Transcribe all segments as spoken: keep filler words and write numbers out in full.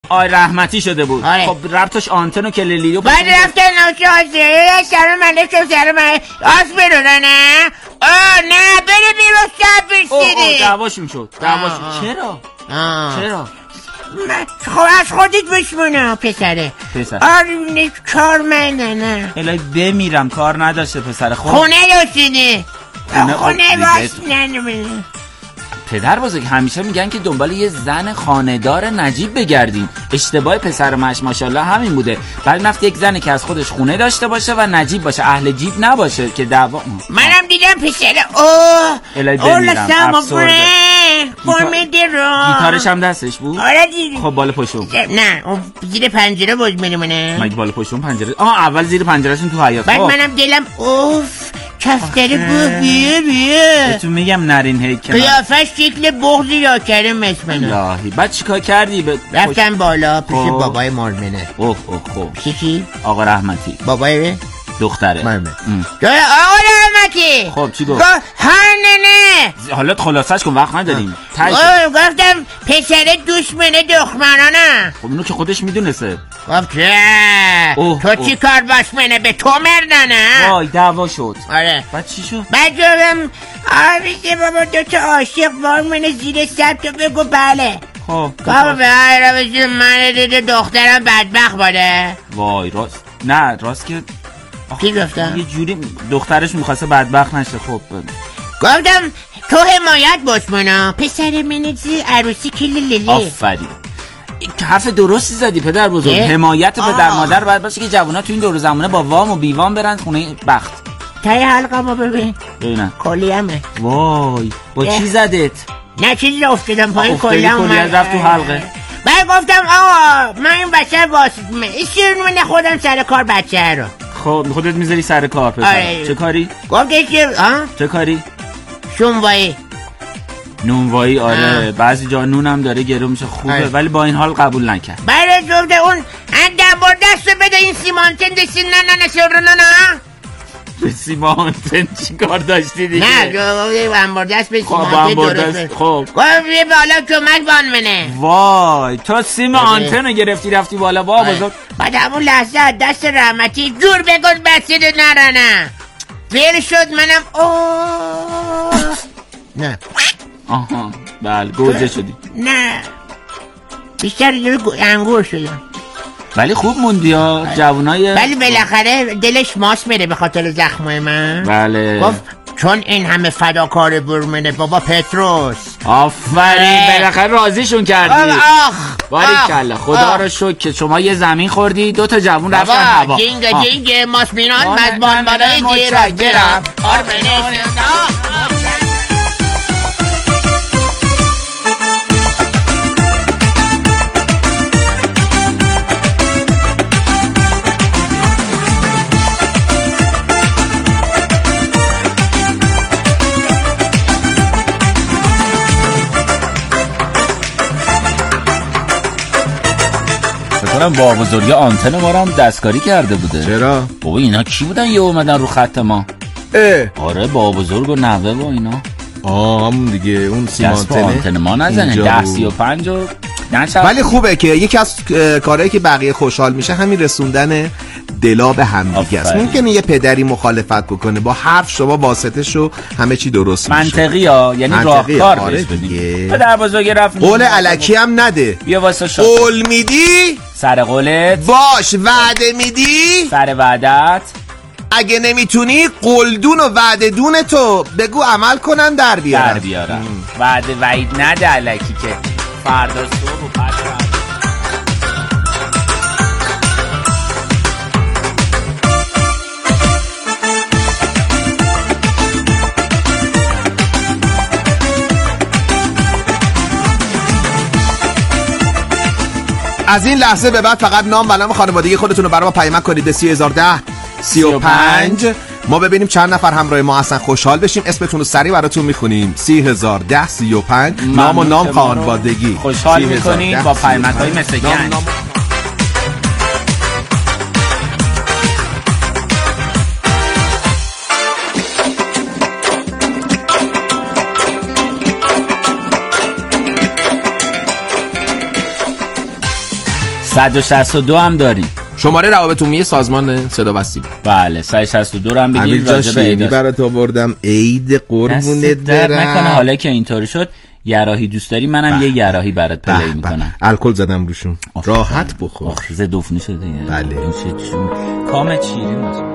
آی رحمتی شده بود. آره. خب ربطش آنتن و کلیلیو بعد رفتن نوچه آسیه سلام علیکم سلام علیکم آس برو نه آه نه بره بیرون سب بشیری دعواشون شد دعواشون چرا؟ آه. چرا؟ خب از خودت بشمونه پسره پسر آره کار منه نه الهی بمیرم کار نداشته پسر. خب خونه داشتینه خونه خونه باش نه پدر بزرگ همیشه میگن که دنبال یه زن خانه‌دار نجیب بگردین. اشتباه پسر ماش ماشاءالله همین بوده. بعد نفت یک زنی که از خودش خونه داشته باشه و نجیب باشه، اهل جیب نباشه که دعوا. منم دیدم پسر اوه الهی بمیرم افسرده. گیتارش هم دستش بود؟ آره دیدی. خب بالا پشتون نه اون زیر پنجره بود میمونه. مگه بالا پشتون پنجره؟ آه اول زیر پنجرهشون تو حیاط. بعد منم دلم اوف کفتره بو بیه بیه بهتون میگم نرین هی کنار. قیافش شکل بغضی یا کرم اسمنه. الهی بعد چیکار کردی؟ ب... رفتم بالا پیش بابای مارمنه. اوه اوه خوب. چی؟ آقا رحمتی. بابای دختره مارمن. آقا رحمتی. خب چی گفت؟ هر ننه حالا خلاصش کن وقت نداریم. گفتم پسر دشمنه دخترانه. خب اینو که خودش میدونسته. گفت تو چی کار باش منه به تو مردنه؟ وای دعوا شد. آره. بعد چی شد؟ بعد جوابم آره بابا دو تا عاشق بار منه زیر سر تو بگو بله. خب بابا به هر روزی من دیده دخترم بدبخت باده. وای راست نه راست که کی گفتم؟ یه جوری دخترش میخواسته بدبخت نشه. خب گفتم تو حمایت باش منه پسر منه زی عروسی کلی لیلی. آفرین. حرف درستی زدی پدر بزرگ. حمایت پدر مادر باید باشه که جوونا تو این دور زمانه با وام و بیوام برن خونه بخت. تای حلقه ما ببین ببینم کلی همه. وای با چی زدت؟ نه چیزی افتادم پایین کلی کلی رفت تو حلقه. بعد گفتم آقا من این بچه واسط من خودم سر کار بچه رو. خب خودت میذاری سر کار پسر. آره. چه کاری؟ گفته که چه کاری؟ شونوایی. نونوایی آره. بعضی جا نونم داره گرو میشه خوبه. آره. ولی با این حال قبول نکرد. برای جفته اون دنبار دست بده این سیمانتن دستی نه نه نه سر نه نه به سیمانتن چی کار داشتی دیگه؟ نه دنبار دست به سیمانتن درست. خب گفت یه بالا کمک بان منه. وای تو سیم آنتن رو گرفتی رفتی بالا با بزرگ. بعد همون لحظه دست رحمتی جور بگن بسید نرانه ویل شد منم اوه نه آها بله گوزه شدی. نه بیشتر انگور شدم. ولی خوب موندی ها جوانای. ولی بالاخره دلش ماس میره به خاطر زخمای من. بله گفت چون این همه فداکار برمنه بابا پتروس. آفرین بالاخره راضیشون کردی. آخ باریکلا خدا رو شکر که شما یه زمین خوردی دو تا جوون رفتن هوا. جینگ جینگ ماسمینان مزبان بالای گیرم گیرم آرمنه. بکنم با بزرگی آنتن ما رو هم دستکاری کرده بوده. چرا؟ بابا اینا کی بودن یه اومدن رو خط ما؟ اه آره با بزرگ و نوه و اینا. آه همون دیگه اون سیمانتنه آنتن ما نزنه ده سی و پنج و ولی خوبه که یکی از کارهایی که بقیه خوشحال میشه همین رسوندن دلا به هم دیگه است. ممکنه یه پدری مخالفت بکنه با حرف شما واسطش رو همه چی درست میشه. منطقی ها یعنی راهکار بهش بدید. پدر بزرگ رفت قول الکی هم نده. بیا واسه شد. قول میدی سر قولت باش. وعده میدی سر وعدت. اگه نمیتونی قلدون و وعده دون تو بگو عمل کنن در بیارن. در بیارن. وعده وعید نده الکی که فردا صبح و پس فردا. از این لحظه به بعد فقط نام و نام خانوادگی خودتون رو برای ما پیام کنید به سی هزار و ده سی و پنج. ما ببینیم چند نفر همراه ما هستن خوشحال بشیم. اسمتون رو سریع براتون میخونیم. سی هزار و ده سی و پنج نام و نام خانوادگی خوشحال میکنید با پیامک‌های مثل گنج. صد و شصت و دو هم داریم. شماره روابط عمومی سازمان صدا و سیما. بله صد و شصت و دو رو هم بگید. راجع به عید برات آوردم. عید قربونت برم. نکنه حالا که اینطوری شد یراحی دوست داری منم یه یراحی برات پلی میکنم. الکل زدم روشون. راحت بخور. ز دفنی شده. بله. کام چیرین واسه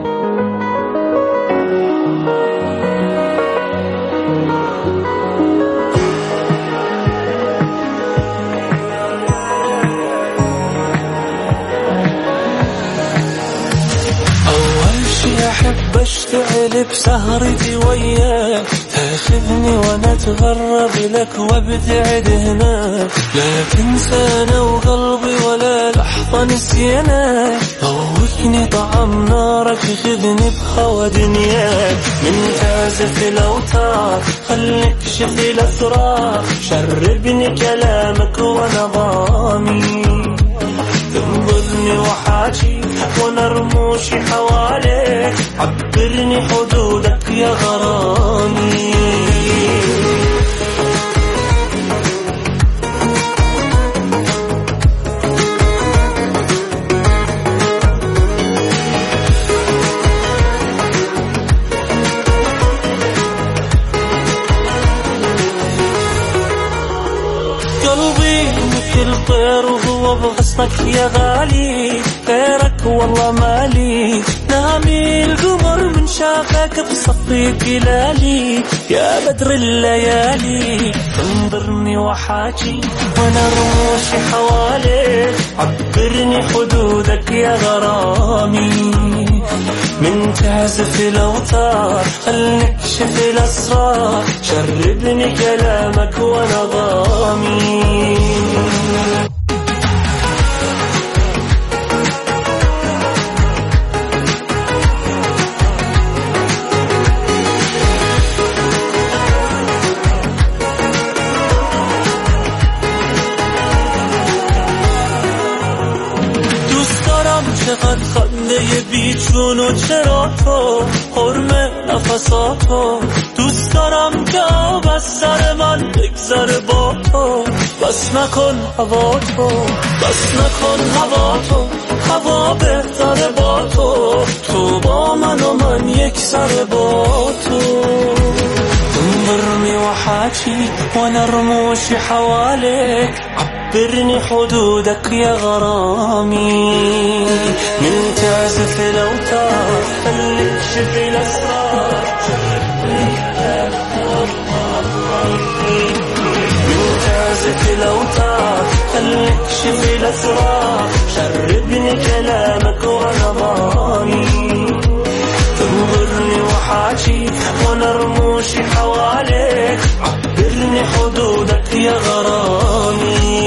أحب أشتعل بسهرتي وياك تاخذني وأنا أتغرب لك وابتعد هناك لا تنسانا وقلبي ولا لحظة نسيناك ذوقني طعم نارك خذني بهوى دنياك من تعزف الأوتار خليك شفي الأسرار شربني كلامك ونظامي تنظرني وحاجي وانا رموشي حواليك عبرني حدودك يا غرامي قلبي مثل طير وهو بغصنك يا غالي غيرك والله مالي نامي القمر من شافك بصفي كلالي يا بدر الليالي تنظرني وحاجي وانا رموشي حواليك عبرني حدودك يا غرامي من تعزف الأوتار خليك شف الأسرار شربني كلامك ونظامي چقدر خنده بیچون و چرا تو حرم نفساتو دوست دارم که آب از سر من بگذره با تو بس نکن هوا تو بس نکن هوا تو هوا بهتره با تو تو با من و من یک سر با تو تنظرني وحاجي وانا رموشي حواليك عبرني حدودك يا غرامي من تعزف الأوتار خليك شفي الأسرار من تعزف الأوتار خليك شفي الأسرار شربني كلامك ونظامي تنظرني وحاجي وانا رموشي حواليك عبرني حدودك يا غرامي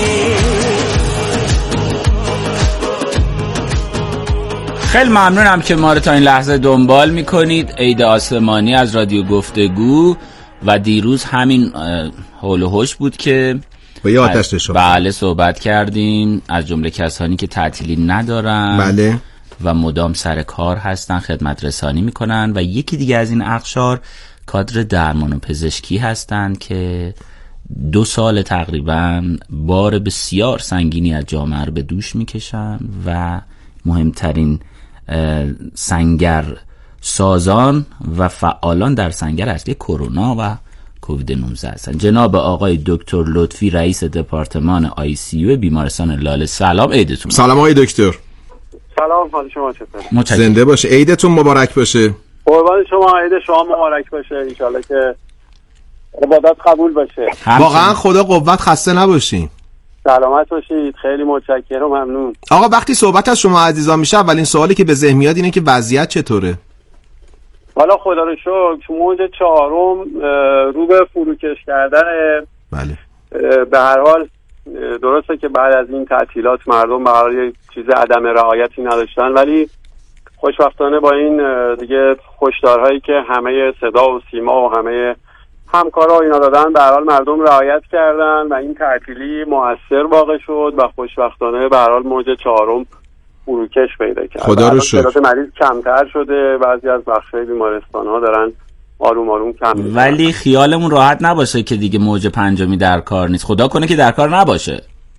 خیلی ممنونم که ما رو تا این لحظه دنبال میکنید. عید آسمانی از رادیو گفتگو و دیروز همین حول و حوش بود که با یه آتش نشون بله صحبت کردیم از جمله کسانی که تعطیلی ندارن بله و مدام سر کار هستن خدمت رسانی میکنن و یکی دیگه از این اقشار کادر درمان و پزشکی هستن که دو سال تقریبا بار بسیار سنگینی از جامعه رو به دوش میکشن و مهمترین سنگر سازان و فعالان در سنگر اصلی کرونا و کووید نوزده هستن. جناب آقای دکتر لطفی رئیس دپارتمان آی سی یو بیمارستان لاله، سلام، عیدتون. سلام آقای دکتر. سلام، حال شما چطوره؟ زنده باشه، عیدتون مبارک باشه. قربان شما، عید شما مبارک باشه، ان شاءالله که عبادت قبول باشه. واقعا خدا قوت، خسته نباشین. سلامت باشید، خیلی متشکرم و ممنون. آقا وقتی صحبت از شما عزیزان میشه اولین سوالی که به ذهن میاد اینه که وضعیت چطوره؟ حالا خدا رو شکر موج چهارم رو به فروکش کردن. بله. به هر حال درسته که بعد از این تعطیلات مردم برای چیز عدم رعایتی نداشتن، ولی خوشبختانه با این دیگه هشدارهایی که همه صدا و سیما و همه همکارا اینا دادن به هر حال مردم رعایت کردن و این تعطیلی مؤثر واقع شد و خوشبختانه به هر حال موج چهارم فروکش پیدا کرد. خدا رو شکر. تعداد مریض کمتر شده، بعضی از بخش‌های بیمارستان‌ها دارن آروم آروم کم میشن. ولی خیالمون راحت نباشه که دیگه موج پنجمی در کار نیست. خدا کنه که در کار نباشه.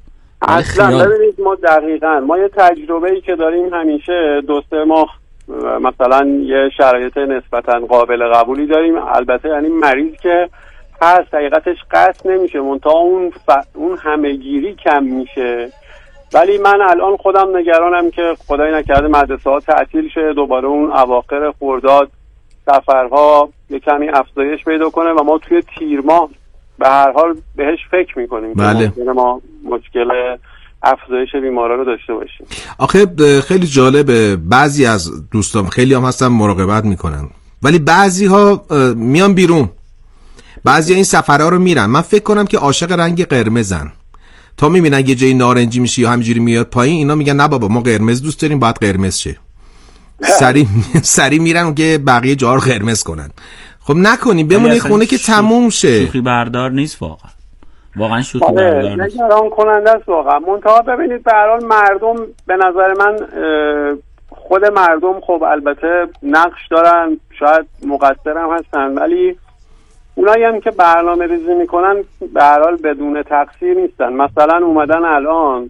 اصلا ببینید ما دقیقاً ما یه تجربه‌ای که داریم همیشه دو سه ماه مثلا یه شرایط نسبتاً قابل قبولی داریم، البته یعنی مریض که هست حقیقتش قطع نمیشه منتها اون ف... اون همه‌گیری کم میشه. ولی من الان خودم نگرانم که خدای نکرده مدرسه ها تعطیل شه، دوباره اون اواخر خرداد سفرها یه کمی افزایش پیدا کنه و ما توی تیر ماه به هر حال بهش فکر میکنیم بله. که ما مشکل افزایش بیمارا رو داشته باشیم. آخه خیلی جالبه، بعضی از دوستان خیلی هم هستن مراقبت میکنن ولی بعضی ها میان بیرون، بعضی این سفرها رو میرن. من فکر کنم که عاشق رنگ قرمزن، تا میبینن یه جایی نارنجی میشه یا همینجوری میاد پایین، اینا میگن نه بابا ما قرمز دوست داریم، باید قرمز شه. سری سری میرن که بقیه جا رو قرمز کنن. خب نکنیم، بمونی خونه که تموم شه. شوخی بردار نیست واقعا، واقعا شوخی بردار نیست، نگران کننده است واقعا. منتها ببینید به هر حال مردم به نظر من خود مردم خب البته نقش دارن، شاید مقصر هم هستن، ولی اونایی هم که برنامه ریزی میکنن به هر حال بدون تقصیر نیستن. مثلا اومدن الان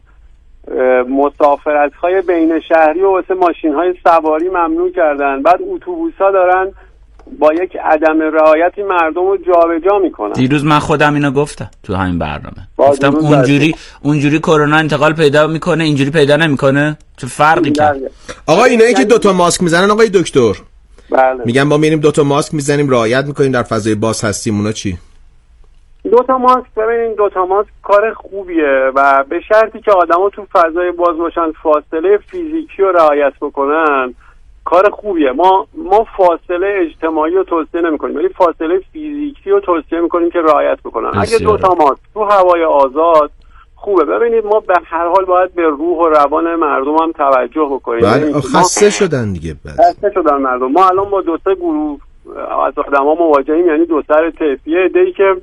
مسافرت‌های بین شهری و واسه ماشین‌های سواری ممنوع کردن، بعد اتوبوس‌ها دارن با یک عدم رعایتی مردم رو جابجا میکنن. دیروز من خودم اینو گفتم تو همین برنامه، گفتم اونجوری اونجوری کرونا انتقال پیدا میکنه، اینجوری پیدا نمیکنه، چه فرقی کرد؟ آقا اینایی که دوتا ماسک میزنن آقای دکتر، بله میگن ما میریم دوتا ماسک میزنیم رعایت میکنیم در فضای باز هستیم، اونا چی؟ دوتا ماسک ببینید دوتا ماسک کار خوبیه و به شرطی که آدما تو فضای باز باشن، فاصله فیزیکی رو رعایت بکنن، کار خوبیه. ما ما فاصله اجتماعی رو توصیه نمی‌کنیم ولی فاصله فیزیکی رو توصیه می‌کنیم که رعایت بکنن. اگه دوتا ماسک تو هوای آزاد خوبه. ببینید ما به هر حال باید به روح و روان مردم هم توجه بکنیم. بله خسته شدن دیگه، خسته شدن مردم. ما الان با دو سه گروه از آدما مواجهیم، یعنی دو سر طیفیه ایده که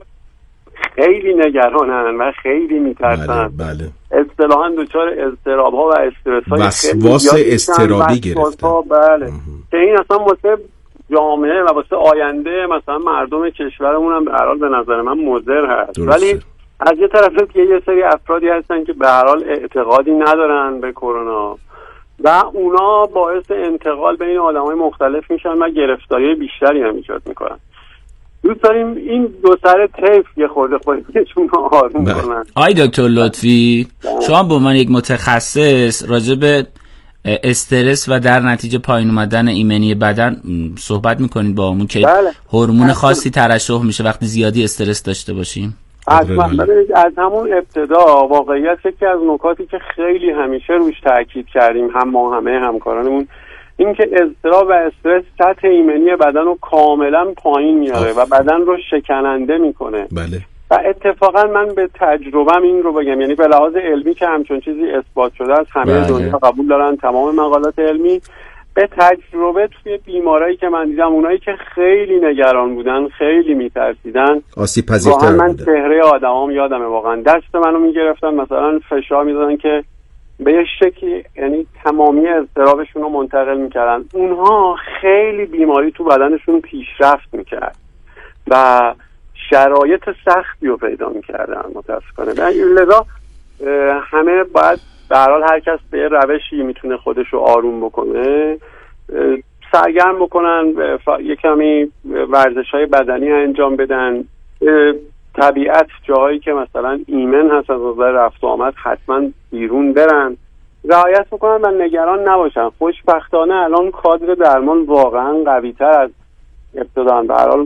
خیلی نگرانن و خیلی میترسن. بله بله. اصطلاحاً دچار اضطراب‌ها و استرس‌های وسواس اضطرابی گرفتن. بله. که این اصلا واسه جامعه و واسه آینده مثلا مردم کشورمون هم به هر حال به نظر من مضر هست. ولی از یه طرف که یه سری افرادی هستن که به هر حال اعتقادی ندارن به کرونا و اونا باعث انتقال بین آدم‌های مختلف میشن و گرفتاری بیشتری هم ایجاد میکنن. دوست داریم این دو سر طیف یه خورده خودشون رو آروم کنن. آی دکتر لطفی، شما به عنوان یک متخصص راجع به استرس و در نتیجه پایین اومدن ایمنی بدن صحبت میکنید با همون که بله. هورمون خاصی ترشح میشه وقتی زیادی استرس داشته باشیم؟ حتما. ببینید از همون ابتدا واقعیت یکی از نکاتی که خیلی همیشه روش تاکید کردیم هم ما همه همکارانمون این که اضطراب و استرس سطح ایمنی بدن رو کاملا پایین میاره و بدن رو شکننده میکنه. بله. و اتفاقا من به تجربم این رو بگم، یعنی به لحاظ علمی که همچون چیزی اثبات شده است، همه بله. دنیا قبول دارن، تمام مقالات علمی، به تجربه توی بیمارایی که من دیدم اونایی که خیلی نگران بودن، خیلی میترسیدن، آسیب پذیرتر بودن. من چهره آدمام یادمه واقعا دست منو میگرفتن، مثلا فشار میدادن که به یه شکلی یعنی تمامی اضطرابشون رو منتقل میکردن. اونها خیلی بیماری تو بدنشون پیشرفت میکرد و شرایط سختی رو پیدا میکردن متاسفانه. لذا همه باید به هر حال هر کس به یه روشی میتونه خودش رو آروم بکنه، سرگرم بکنن، یه کمی ورزش‌های بدنی انجام بدن، طبیعت جاهایی که مثلا ایمن هست از نظر رفت و آمد حتما بیرون برن، رعایت بکنن و نگران نباشن. خوشبختانه الان کادر درمان واقعا قوی‌تر از ابتدا. به هر حال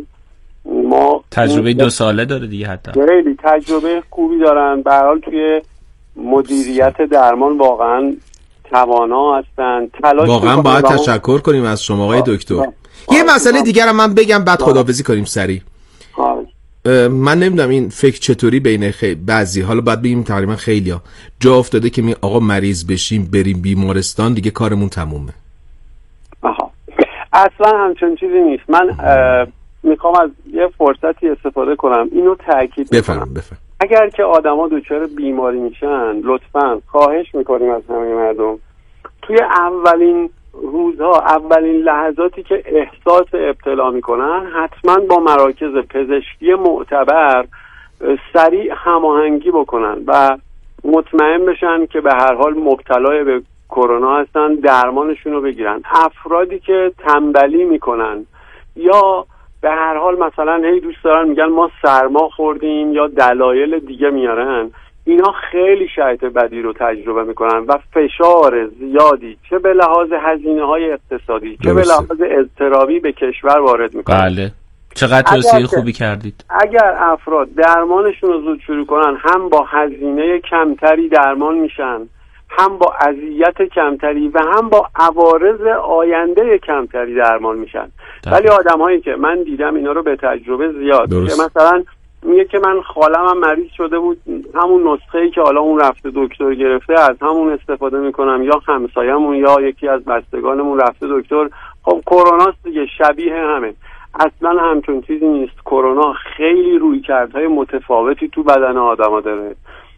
ما تجربه دو ساله داره دیگه، حتی خیلی تجربه خوبی دارن. به هر حال توی مدیریت درمان واقعا توانا هستن. تلاش واقعا باید تشکر کنیم از شما آقای دکتر. یه مسئله دیگر هم من بگم بعد خداحافظی کنیم سریع. من نمیدونم این فکر چطوری بین خی... بعضی، حالا باید بگیم تقریبا خیلیا جا افتاده که می آقا مریض بشیم بریم بیمارستان دیگه کارمون تمومه. آها اصلا همچون چیزی نیست. من میخوام از یه فرصتی استفاده کنم اینو تاکید بفرم بکنم. بفرم. اگر که آدما دچار بیماری میشن لطفاً خواهش میکنیم از همه مردم توی اولین روزها، اولین لحظاتی که احساس ابتلا میکنن حتما با مراکز پزشکی معتبر سریع هماهنگی بکنن و مطمئن بشن که به هر حال مبتلای به کرونا هستن، درمانشون رو بگیرن. افرادی که تنبلی میکنن یا به هر حال مثلا هی دوست دارن میگن ما سرما خوردیم یا دلایل دیگه میارن، اینا خیلی شرایط بدی رو تجربه میکنن و فشار زیادی چه به لحاظ هزینه های اقتصادی چه به لحاظ اضطرابی به کشور وارد میکنن. بله چقدر توصیه خوبی کردید. اگر افراد درمانشون رو زود شروع کنن، هم با هزینه کمتری درمان میشن، هم با اذیت کمتری و هم با عوارض آینده کمتری درمان میشن. ولی آدمایی که من دیدم اینا رو به تجربه زیاد که مثلا میگه که من خالم هم مریض شده بود، همون نسخه‌ای که حالا اون رفته دکتر گرفته از همون استفاده میکنم، یا همسایه‌مون یا یکی از بستگانمون رفته دکتر. خب کروناست دیگه، شبیه همه. اصلا همچون چیزی نیست. کرونا خیلی رویکردهای متفاوتی تو بدن آدم‌ها داره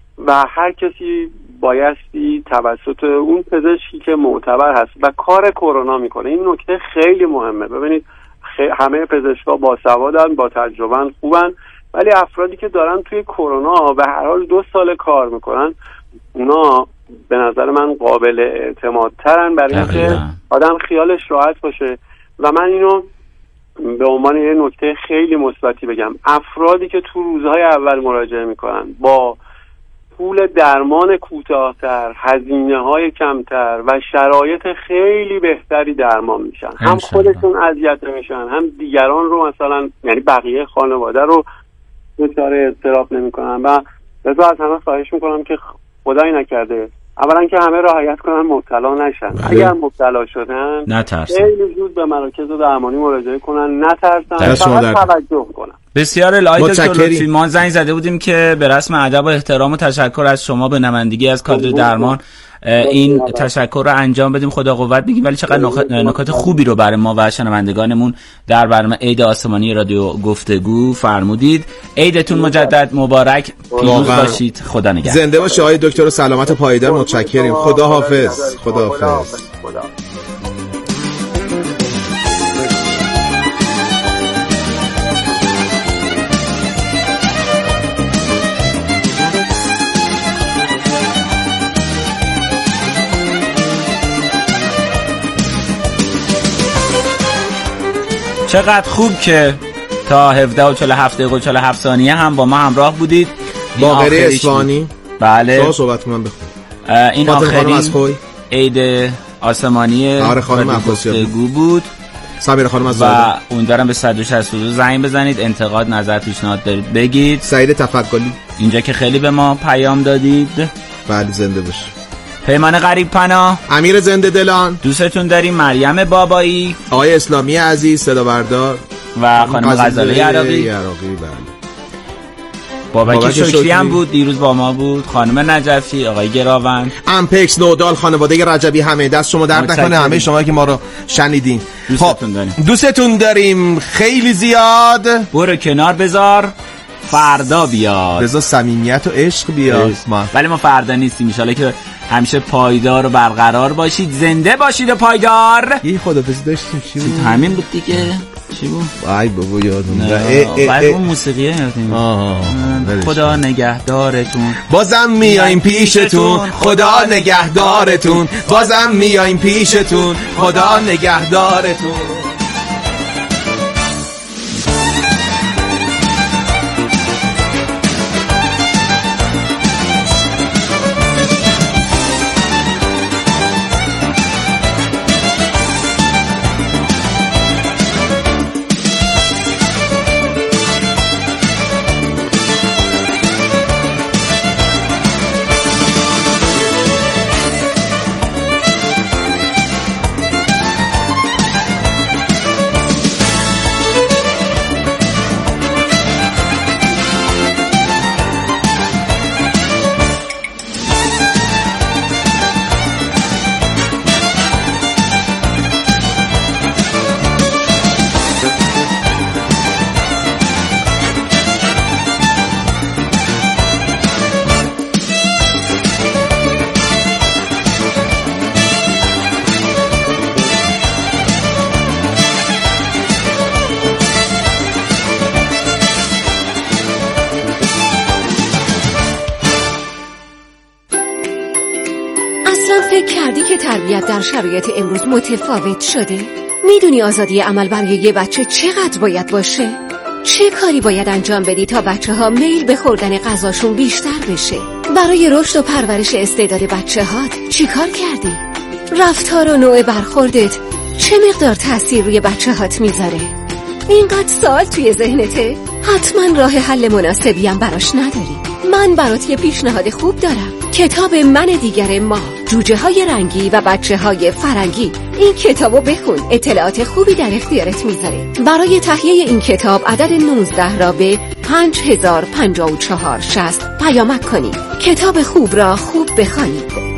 و هر کسی بایستی توسط اون پزشکی که معتبر هست و کار کرونا میکنه. این نکته خیلی مهمه. ببینید همه پزشکا باسوادن، با تجربه، خوبن، ولی افرادی که دارن توی کرونا به هر حال دو سال کار میکنن، اونا به نظر من قابل اعتمادترن برای اینکه آدم خیالش راحت باشه. و من اینو به عنوان یه نکته خیلی مثبتی بگم، افرادی که تو روزهای اول مراجعه میکنن با پول درمان کوتاه‌تر، هزینه‌های کمتر و شرایط خیلی بهتری درمان میشن. هم خودشون اذیت میشن، هم دیگران رو مثلا یعنی بقیه خانواده رو دچار اضطراب نمیکنن. و لذا از همه خواهش میکنم که خدایی نکرده اولا که همه رعایت کنن مبتلا نشن. بله. اگر مبتلا شدن نترسن، خیلی زود به مراکز درمانی مراجعه کنن، نترسن، فقط توجه کنن. بسیار الهی دکتر لطفی، ما زنگ زده بودیم که به رسم ادب و احترام و تشکر از شما به نمایندگی از کادر درمان این تشکر رو انجام بدیم، خدا قوت بگیم. ولی چقدر نکات خوبی رو برای ما و شنوندگانمون در برنامه عید آسمانی رادیو گفتگو فرمودید. عیدتون مجدد مبارک، پیروز باشید، خدا نگهدار. زنده باشید آقای دکتر، سلامت پایدار، متشکریم. خدا حافظ. خدا حافظ. چقدر خوب که تا هفده و چهل و هفت دقیقه و چهل و هفت ثانیه هم با ما همراه بودید. باقری اصفهانی. بله. تو صحبت کنم بخون. این آخرین عید آسمانی آره خانم عباسیابی بود. صابر خانم از و امیدوارم به صد و شصت و دو زنگ بزنید، انتقاد، نظر، پیشنهاد دارید بگید. سعید تفضلی اینجا که خیلی به ما پیام دادید. بله زنده باشید. پیمان غریب پناه، امیر زنده دلان، دوستتون داریم، مریم بابایی، آقای اسلامی عزیز صدا بردار و خانم غزاله عراقی. عراقی بله. بابک شکری هم بود دیروز با ما بود، خانم نجفی، آقای گراوند، امپکس نودال، خانواده رجبی، همه دست شما درد نکنه، همه شما که ما رو شنیدین. دوستتون داریم. دوستتون داریم خیلی زیاد. برو کنار بذار فردا بیاد، بذار صمیمیت و عشق بیاد. ولی ما فردا نیستیم، ان شاءالله که همیشه پایدار و برقرار باشید. زنده باشید و پایدار. یه خدافظی داشتیم چی بود؟ همین بود دیگه. چی بود؟ وای بابا یادم نه. بعد اون موسیقیه یادم. خدا نگهدارتون. بازم میایم پیشتون، خدا نگهدارتون. بازم میایم پیشتون، خدا نگهدارتون. اصلا فکر کردی که تربیت در شرایط امروز متفاوت شده؟ میدونی آزادی عمل برای یه بچه چقدر باید باشه؟ چه کاری باید انجام بدی تا بچه ها میل به خوردن غذاشون بیشتر بشه؟ برای رشد و پرورش استعداد بچه هات چی کار کردی؟ رفتار و نوع برخوردت چه مقدار تأثیر روی بچه هات میذاره؟ اینقدر سوال توی ذهنته؟ حتما راه حل مناسبی هم براش نداری. من برات یه پیشنهاد خوب دارم. کتاب من دیگر ما، جوجه های رنگی و بچه های فرنگی. این کتابو بخون، اطلاعات خوبی در اختیارت میذاره. برای تهیه این کتاب عدد نوزده را به پنج هزار پنجاه و چهار شصت پیامک کنید. کتاب خوب را خوب بخوانید.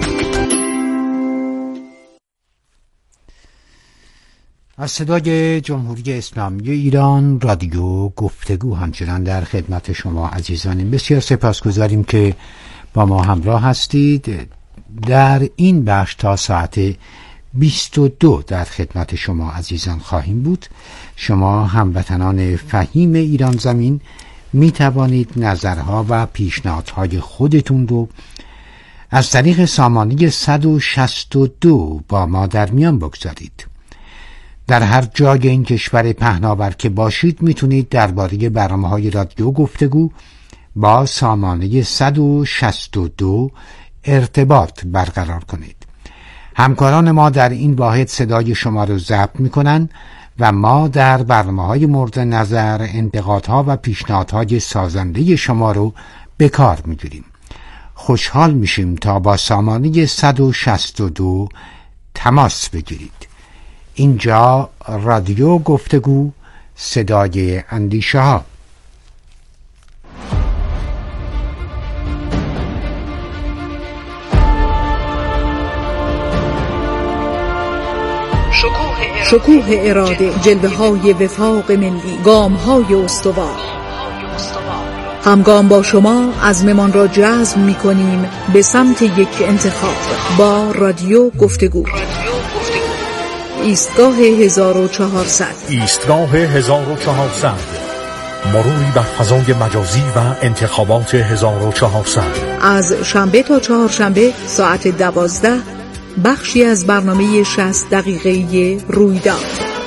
از صدای جمهوری اسلامی ایران رادیو گفتگو همچنان در خدمت شما عزیزانیم. بسیار سپاسگزاریم که با ما همراه هستید. در این بخش تا ساعت بیست و دو در خدمت شما عزیزان خواهیم بود. شما هموطنان فهیم ایران زمین می توانید نظرها و پیشنهادهای خودتون رو از طریق سامانه صد و شصت و دو با ما در میان بگذارید. در هر جای این کشور پهناور که باشید میتونید درباره برنامه‌های رادیو گفتگو با سامانه صد و شصت و دو ارتباط برقرار کنید. همکاران ما در این واحد صدای شما رو ضبط میکنن و ما در برنامه‌های مورد نظر انتقادها و پیشنهادهای سازنده شما رو به کار میگیریم. خوشحال میشیم تا با سامانه صد و شصت و دو تماس بگیرید. اینجا رادیو گفتگو، صدای اندیشه ها. شکوه اراده، جلوه های وفاق ملی، گام های استوار. همگام با شما عزممان را جزم می کنیم به سمت یک انتخاب با رادیو گفتگو. ایستگاه هزار و چهارصد ایستگاه هزار و چهارصد مروری بر فضای مجازی و انتخابات هزار و چهارصد. از شنبه تا چهارشنبه ساعت دوازده بخشی از برنامه شصت دقیقه‌ای رویداد.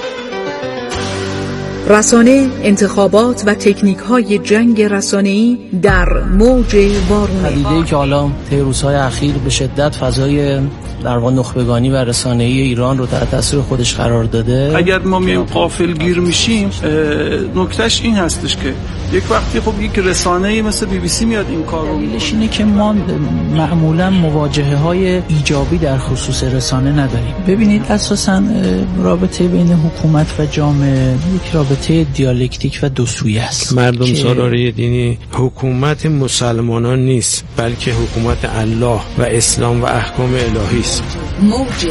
رسانه، انتخابات و تکنیک‌های جنگ رسانه‌ای در موج وارونه. پدیده‌ای که حالا طی روزهای اخیر به شدت فضای در واقع نخبگانی و رسانه‌ای ایران رو در تاثیر خودش قرار داده. اگر ما میایم غافلگیر میشیم، نکتهش این هستش که یک وقتی خب یک رسانه‌ای مثل بی بی سی میاد این کار رو میکنه. اینه که ما معمولا مواجهه‌های ایجابی در خصوص رسانه نداریم. ببینید اساساً رابطه بین حکومت و جامعه یک رابطه دیالکتیک و دو سویه است. مردم سالاری دینی حکومت مسلمانان نیست، بلکه حکومت الله و اسلام و احکام الهی است. موج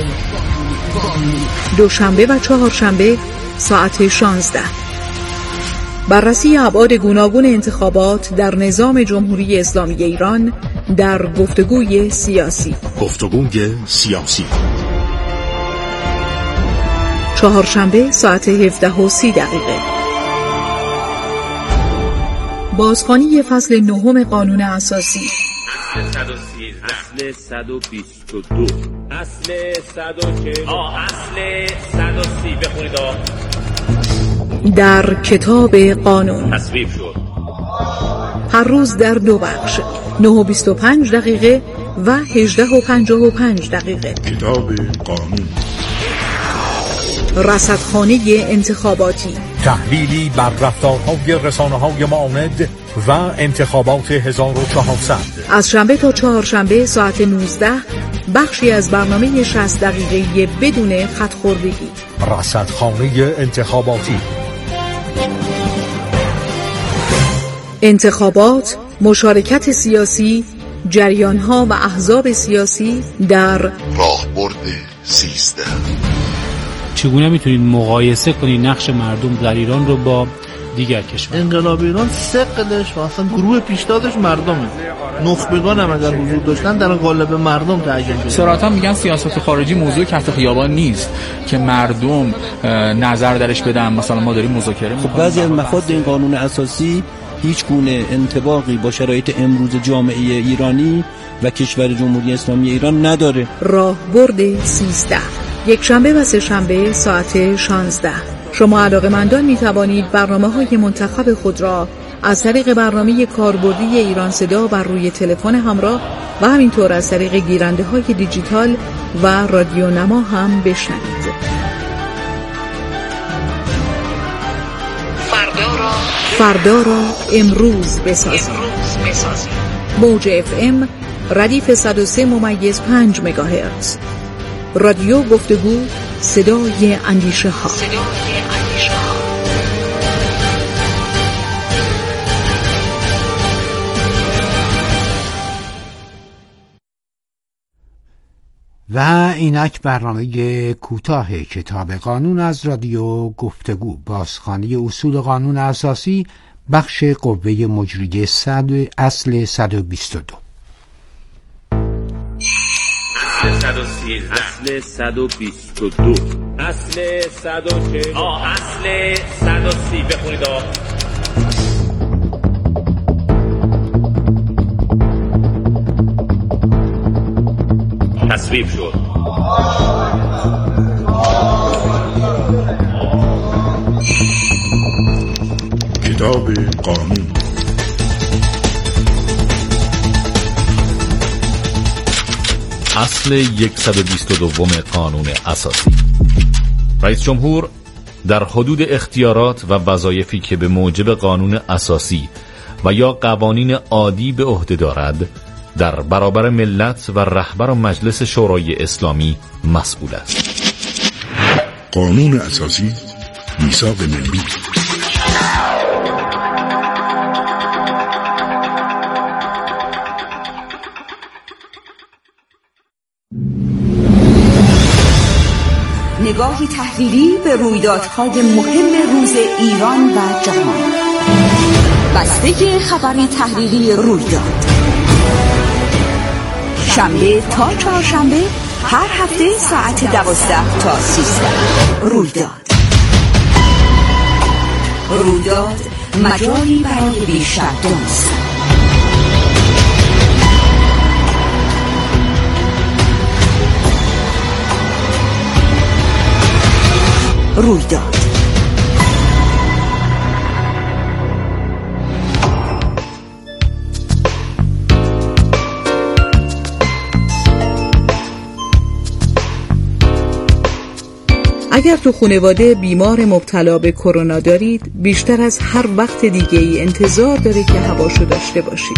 دوشنبه و چهارشنبه ساعت شانزده. بررسی ابعاد گوناگون انتخابات در نظام جمهوری اسلامی ایران در گفتگوی سیاسی. گفتگوی سیاسی چهارشنبه ساعت هفده و سی دقیقه. بازخوانی فصل نهم قانون اساسی. اصل صد و بیست و دو، اصل صد و چهل، آه اصل صد و سی. بخونید آه. در کتاب قانون تصویب شد. هر روز در دو بخش، نه و بیست و پنج دقیقه و هجده و پنجاه و پنج دقیقه. کتاب قانون. رصدخانه انتخاباتی، تحلیلی بر رفتارهای رسانه‌های معاند و انتخابات هزار و چهارصد. از شنبه تا چهارشنبه ساعت نوزده بخشی از برنامه شصت دقیقه‌ای بدون خط خوردگی. رصدخانه انتخاباتی. انتخابات، مشارکت سیاسی، جریان‌ها و احزاب سیاسی در راهبرد سیزده. چگونه میتونید مقایسه کنید نقش مردم در ایران رو با دیگر کشور؟ انقلاب ایران ثقلش و اصلا گروه پیشتازش مردمه. نخبگان هم اگر وجود داشتن در قالب مردم تعیین شده. صراحتا میگن سیاست خارجی موضوع کف خیابان نیست که مردم نظر درش بدن. مثلا ما داریم مذاکره خب بعضی از مفاد این قانون اساسی هیچ گونه انطباقی با شرایط امروز جامعه ایرانی و کشور جمهوری اسلامی ایران نداره. راهبرد سیزده، یک شنبه و سه شنبه ساعت شانزده. شما علاقه‌مندان می توانید برنامه‌های منتخب خود را از طریق برنامه کاربردی ایران صدا بر روی تلفن همراه و همینطور از طریق گیرنده‌های دیجیتال و رادیو نما هم بشنوید. فردا را فردا را امروز بسازید. موج اف ام ردیف صد و سه ممیز پنج مگاهرتز. رادیو گفتگو، صدای اندیشه ها. و اینک برنامه کوتاه کتاب قانون از رادیو گفتگو، بازخوانی اصول قانون اساسی، بخش قوه مجریه صد اصل صد و بیست و دو. اصل صد و سیزده، اصل صد و بیست و دو، اصل صد و چه آه اصل صد و سی. بخونید آه. تصویب شد. کتاب قانون. اصل صد و بیست و دو قانون اساسی. رئیس جمهور در حدود اختیارات و وظایفی که به موجب قانون اساسی و یا قوانین عادی به عهده دارد در برابر ملت و رهبر و مجلس شورای اسلامی مسئول است. قانون اساسی، میثاق ملی. نگاهی تحلیلی به رویدادهای مهم روز ایران و جهان. بسته خبری تحلیلی رویداد، شنبه تا چهارشنبه هر هفته ساعت دوازده تا سیزده. رویداد. رویداد مجالی برای بیشتر دانستن. رویداد. اگر تو خانواده بیمار مبتلا به کرونا دارید، بیشتر از هر وقت دیگه ای انتظار داره که هواشو داشته باشید.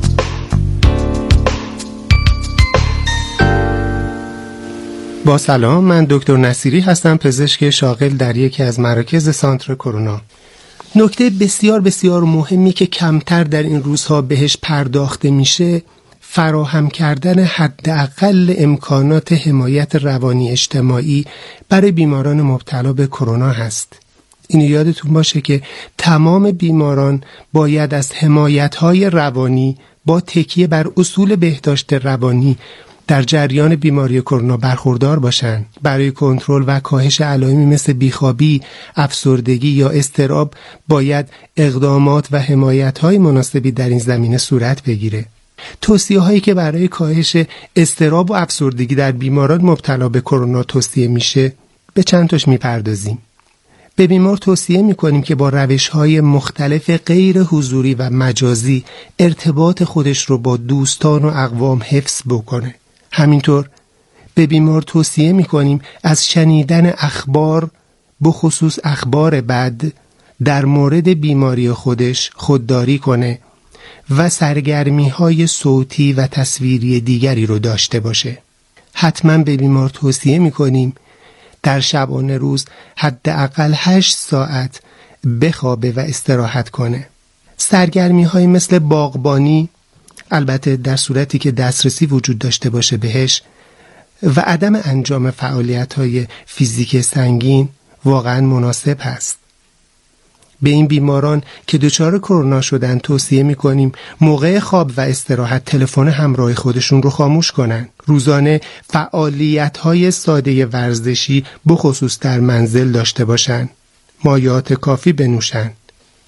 با سلام، من دکتر نصیری هستم، پزشک شاغل در یکی از مراکز سانتر کرونا. نکته بسیار بسیار مهمی که کمتر در این روزها بهش پرداخته میشه، فراهم کردن حداقل امکانات حمایت روانی اجتماعی برای بیماران مبتلا به کرونا هست. اینو یادتون باشه که تمام بیماران باید از حمایت‌های روانی با تکیه بر اصول بهداشت روانی در جریان بیماری کرونا برخوردار باشند. برای کنترل و کاهش علائمی مثل بیخوابی، افسردگی یا اضطراب باید اقدامات و حمایت‌های مناسبی در این زمینه صورت بگیره. توصیه هایی که برای کاهش اضطراب و افسردگی در بیماران مبتلا به کرونا توصیه میشه، به چند تاش میپردازیم. به بیمار توصیه میکنیم که با روش های مختلف غیر حضوری و مجازی ارتباط خودش رو با دوستان و اقوام حفظ بکنه. همینطور به بیمار توصیه میکنیم از شنیدن اخبار، بخصوص اخبار بد، در مورد بیماری خودش خودداری کنه و سرگرمی های صوتی و تصویری دیگری رو داشته باشه. حتما به بیمار توصیه میکنیم در شبانه روز حداقل هشت ساعت بخوابه و استراحت کنه. سرگرمی های مثل باغبانی، البته در صورتی که دسترسی وجود داشته باشه بهش، و عدم انجام فعالیت های فیزیک سنگین واقعا مناسب هست. به این بیماران که دچار کرونا شدن توصیه میکنیم موقع خواب و استراحت تلفن همراه خودشون رو خاموش کنن. روزانه فعالیت‌های ساده ورزشی بخصوص در منزل داشته باشن. مایعات کافی بنوشن.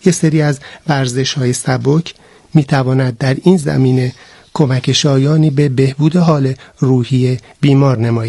یه سری از ورزش‌های سبک میتواند در این زمینه کمک شایانی به بهبود حال روحی بیمار نماید.